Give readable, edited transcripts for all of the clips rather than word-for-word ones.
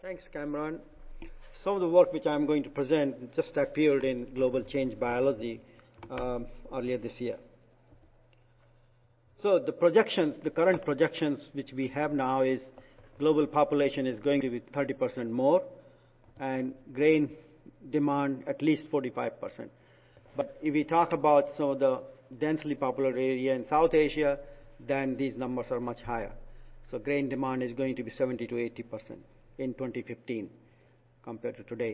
Thanks, Cameron. Some of the work which I'm going to present just appeared in Global Change Biology earlier this year. So the projections, the current projections which we have now is global population is going to be 30% more and grain demand at least 45%. But if we talk about some of the densely populated area in South Asia, then these numbers are much higher. So grain demand is going to be 70 to 80% in 2015 compared to today.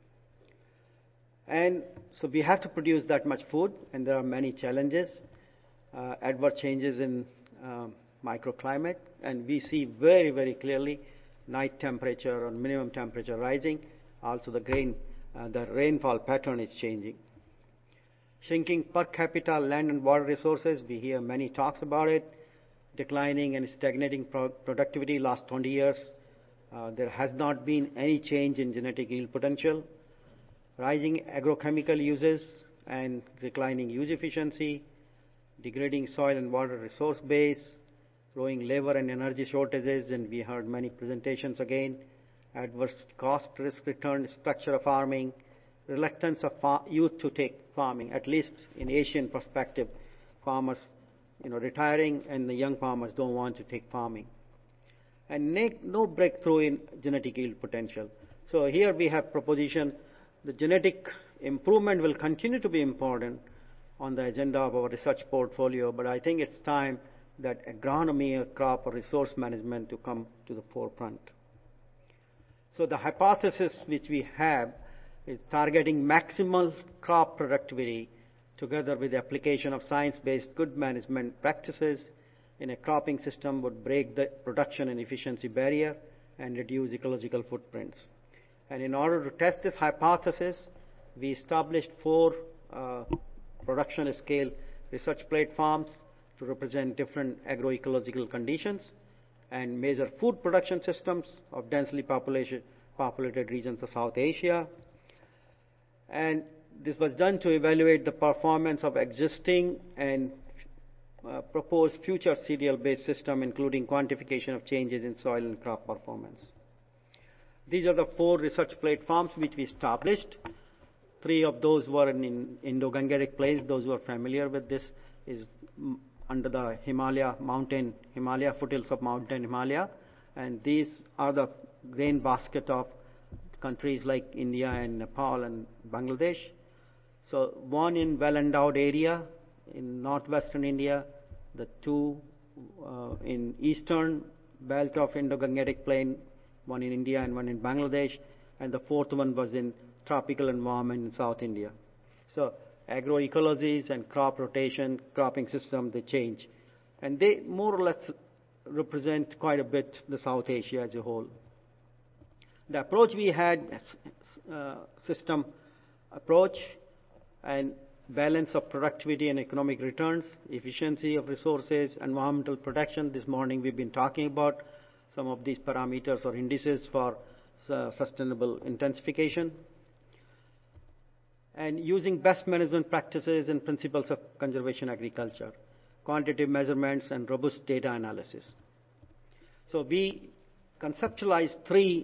And so we have to produce that much food, and there are many challenges, adverse changes in microclimate, and we see very, very clearly night temperature or minimum temperature rising. Also the rainfall pattern is changing. Shrinking per capita land and water resources, we hear many talks about it. Declining and stagnating productivity last 20 years. There has not been any change in genetic yield potential. Rising agrochemical uses and declining use efficiency. Degrading soil and water resource base. Growing labor and energy shortages, and we heard many presentations again. Adverse cost risk return structure of farming. Reluctance of youth to take farming, at least in Asian perspective. Farmers retiring, and the young farmers don't want to take farming. And no breakthrough in genetic yield potential. So here we have proposition, the genetic improvement will continue to be important on the agenda of our research portfolio, but I think it's time that agronomy, or crop or resource management to come to the forefront. So the hypothesis which we have is targeting maximal crop productivity together with the application of science-based good management practices in a cropping system would break the production and efficiency barrier and reduce ecological footprints. And in order to test this hypothesis, we established 4 production scale research platforms to represent different agroecological conditions and measure food production systems of densely populated regions of South Asia. And this was done to evaluate the performance of existing and proposed future cereal-based system, including quantification of changes in soil and crop performance. These are the 4 research platforms which we established. 3 of those were in Indo-Gangetic Plains. Those who are familiar with this is under the Himalaya foothills of mountain Himalaya, and these are the grain basket of countries like India and Nepal and Bangladesh. So 1 in well-endowed area in northwestern India, the 2 in eastern belt of Indo-Gangetic Plain, 1 in India and 1 in Bangladesh, and the 4th one was in tropical environment in South India. So agroecologies and crop rotation, cropping system, they change. And they more or less represent quite a bit the South Asia as a whole. The approach we had, system approach and balance of productivity and economic returns, efficiency of resources, environmental protection. This morning we've been talking about some of these parameters or indices for sustainable intensification. And using best management practices and principles of conservation agriculture, quantitative measurements, and robust data analysis. So we conceptualized 3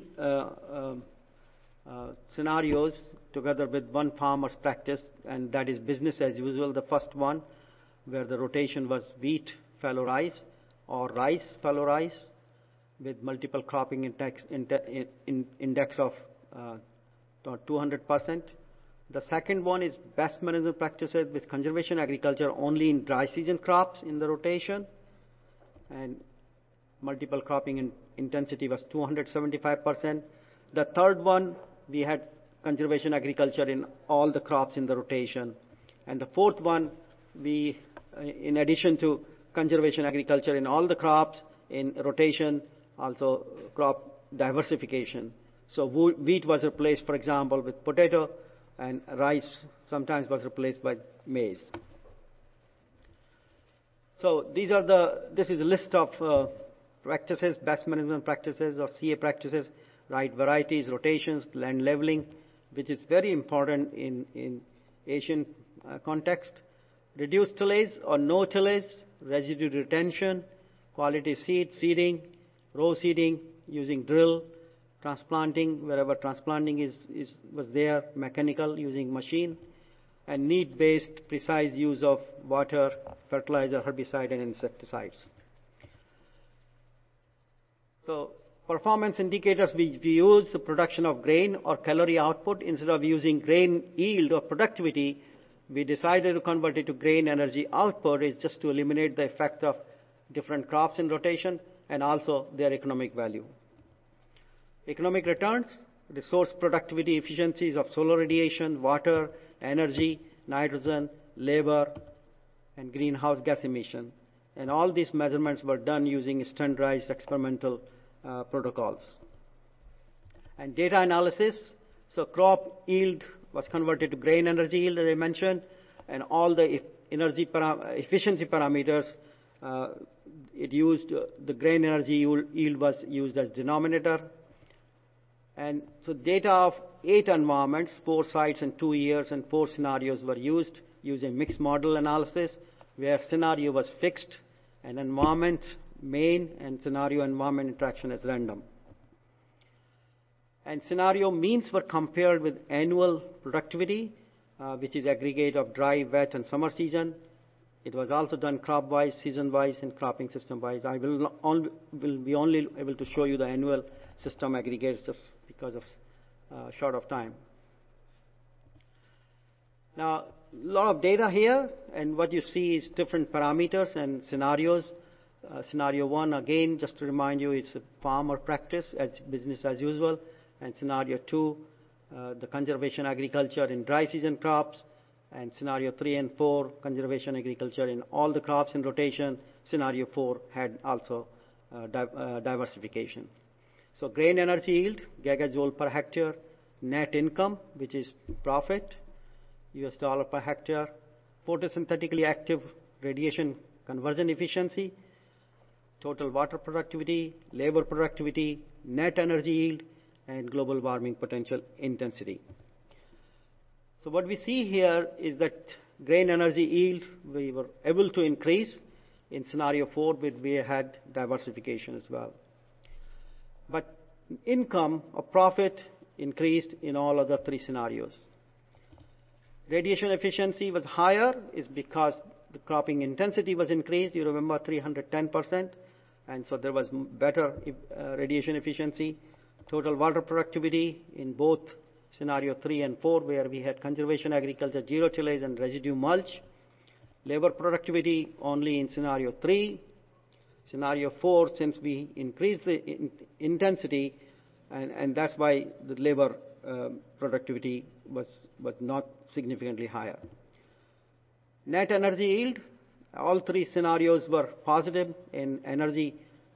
scenarios together with 1 farmer's practice, and that is business as usual. The first one, where the rotation was wheat fallow rice or rice fallow rice with multiple cropping index of 200%. The second one is best management practices with conservation agriculture only in dry season crops in the rotation, and multiple cropping intensity was 275%. The third one, we had conservation agriculture in all the crops in the rotation. And the 4th one, we, in addition to conservation agriculture in all the crops in rotation, also crop diversification. So wheat was replaced, for example, with potato, and rice sometimes was replaced by maize. So this is a list of practices, best management practices or CA practices, right varieties, rotations, land leveling, which is very important in Asian context. Reduced tillage or no tillage, residue retention, quality seed, seeding, row seeding using drill, transplanting, wherever transplanting was there, mechanical using machine, and need-based precise use of water, fertilizer, herbicide, and insecticides. So performance indicators, we use the production of grain or calorie output. Instead of using grain yield or productivity, we decided to convert it to grain energy output. It's just to eliminate the effect of different crops in rotation and also their economic value. Economic returns, resource productivity efficiencies of solar radiation, water, energy, nitrogen, labor, and greenhouse gas emission. And all these measurements were done using standardized experimental protocols. And data analysis, so crop yield was converted to grain energy yield, as I mentioned, and all the energy efficiency parameters, it used the grain energy yield was used as denominator. And so data of 8 environments, 4 sites in 2 years, and 4 scenarios were used using mixed model analysis, where scenario was fixed and environment main and scenario environment interaction as random. And scenario means were compared with annual productivity, which is aggregate of dry, wet, and summer season. It was also done crop-wise, season-wise, and cropping system-wise. I will be only able to show you the annual system aggregates just because of short of time. Now, a lot of data here, and what you see is different parameters and scenarios. Scenario 1, again, just to remind you, it's a farmer practice as business as usual. And scenario 2, the conservation agriculture in dry season crops. And scenario 3 and 4, conservation agriculture in all the crops in rotation. Scenario 4 had also diversification. So grain energy yield, gigajoule per hectare, net income, which is profit, US dollar per hectare, photosynthetically active radiation conversion efficiency, total water productivity, labor productivity, net energy yield, and global warming potential intensity. So what we see here is that grain energy yield we were able to increase. In scenario 4, we had diversification as well. But income or profit increased in all other 3 scenarios. Radiation efficiency was higher is because the cropping intensity was increased. You remember 310%, and so there was better radiation efficiency. Total water productivity in both scenario 3 and 4, where we had conservation agriculture, zero tillage, and residue mulch. Labor productivity only in scenario 3. Scenario 4, since we increased the intensity, and that's why the labor productivity was not significantly higher. Net energy yield, all 3 scenarios were positive in energy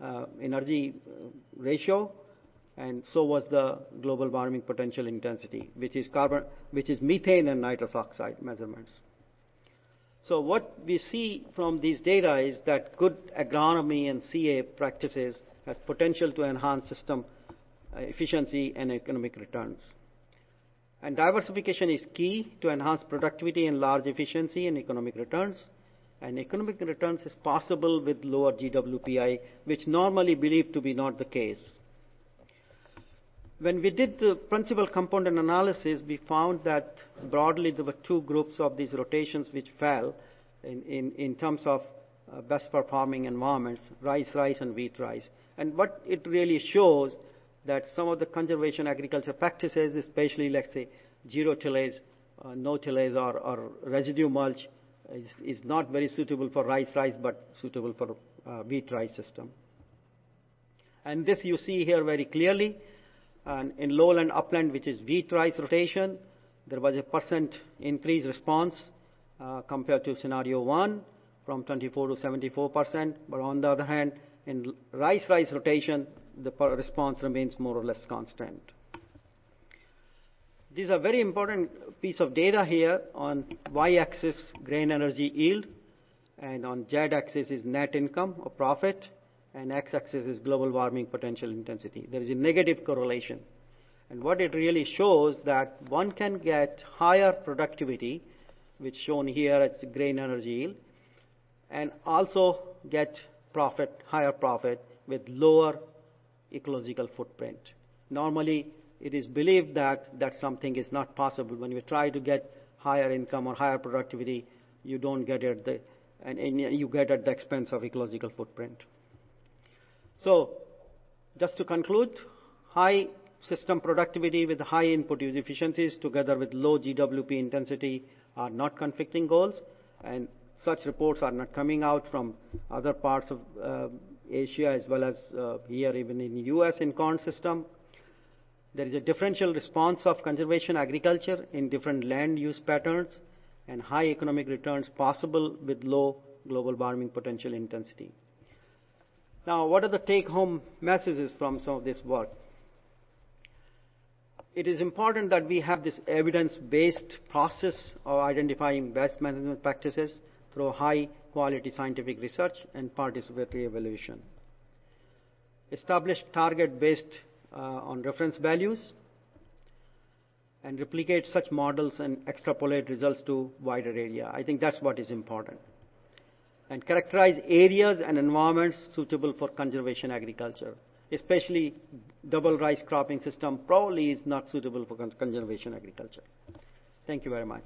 ratio, and so was the global warming potential intensity, which is methane and nitrous oxide measurements. So what we see from these data is that good agronomy and CA practices has potential to enhance system efficiency and economic returns. And diversification is key to enhance productivity and large efficiency and economic returns. And economic returns is possible with lower GWPI, which normally believed to be not the case. When we did the principal component analysis, we found that broadly there were 2 groups of these rotations which fell in terms of best performing environments, rice, and wheat rice. And what it really shows that some of the conservation agriculture practices, especially let's say zero tillage, no tillage or residue mulch, is not very suitable for rice, but suitable for wheat rice system. And this you see here very clearly. And in lowland upland, which is wheat rice rotation, there was a % increase response compared to scenario 1 from 24 to 74%. But on the other hand, in rice rotation, the response remains more or less constant. These are very important piece of data here. On y-axis, grain energy yield, and on z-axis is net income or profit, and x-axis is global warming potential intensity. There is a negative correlation. And what it really shows that one can get higher productivity, which shown here as grain energy yield, and also get higher profit with lower ecological footprint. Normally, it is believed that something is not possible. When you try to get higher income or higher productivity, you don't get it, and you get at the expense of ecological footprint. So, just to conclude, high system productivity with high input use efficiencies together with low GWP intensity are not conflicting goals, and such reports are not coming out from other parts of Asia as well as here even in the US in corn system. There is a differential response of conservation agriculture in different land use patterns and high economic returns possible with low global warming potential intensity. Now, what are the take-home messages from some of this work? It is important that we have this evidence-based process of identifying best management practices through high-quality scientific research and participatory evaluation. Establish target based on reference values and replicate such models and extrapolate results to wider area. I think that's what is important. And characterize areas and environments suitable for conservation agriculture. Especially double rice cropping system probably is not suitable for conservation agriculture. Thank you very much.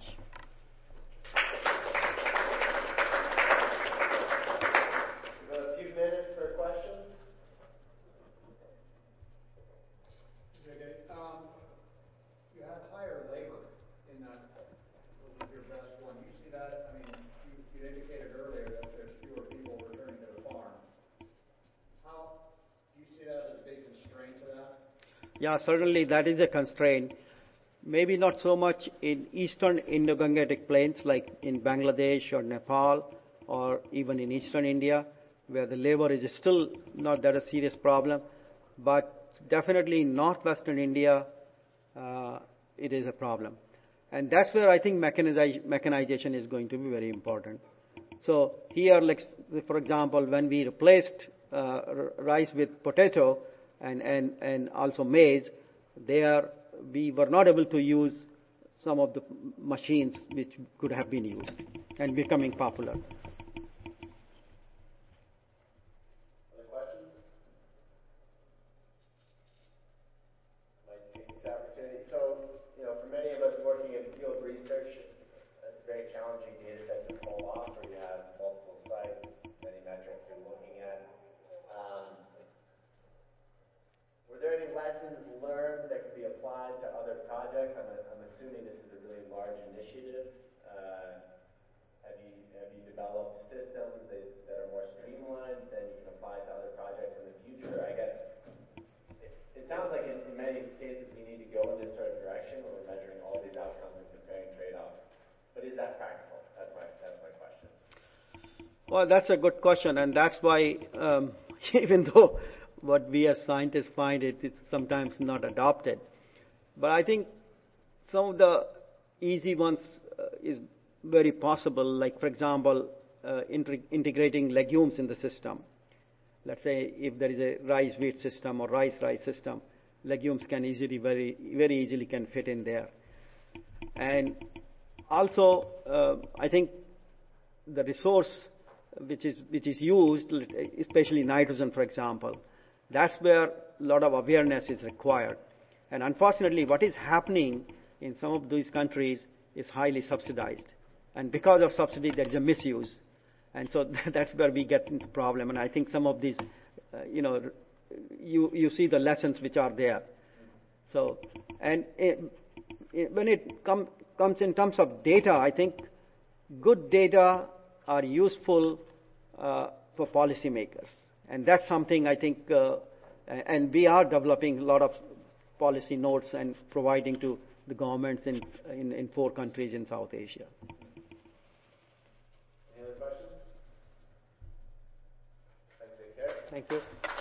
We have a few minutes for questions. You have higher labor in that was your best one. You see that? I mean, you indicated earlier that there's fewer people returning to the farm. How do you see that as a big constraint to that? Yeah, certainly that is a constraint. Maybe not so much in eastern Indo-Gangetic plains like in Bangladesh or Nepal or even in eastern India, where the labor is still not that a serious problem, but definitely in northwestern India, it is a problem. And that's where I think mechanization is going to be very important. So here, like, for example, when we replaced rice with potato and also maize, we were not able to use some of the machines which could have been used and becoming popular. Other questions? Might take this opportunity. So, for many of us working in field research, it's very challenging data set to pull off, where you have multiple sites, many metrics you're looking at. Were there any lessons learned that could be applied to other projects? I'm assuming this is a really large initiative. Have you developed systems that are more streamlined that you can apply to other projects in the future? I guess it sounds like in many cases we need to go in this sort of direction where we're measuring all these outcomes and comparing trade-offs. But is that practical? That's my question. Well, that's a good question, and that's why even though what we as scientists find it's sometimes not adopted, but I think some of the easy ones is very possible. Like, for example, integrating legumes in the system. Let's say if there is a rice wheat system or rice system, legumes can very easily can fit in there. And also, I think the resource which is used, especially nitrogen, for example, that's where a lot of awareness is required. And unfortunately, what is happening in some of these countries is highly subsidized. And because of subsidy, there is a misuse. And so that's where we get into problem. And I think some of these, you see the lessons which are there. So, and when it comes in terms of data, I think good data are useful for policymakers. And that's something I think, and we are developing a lot of policy notes and providing to the governments in 4 countries in South Asia. Any other questions? Thank you. Thank you.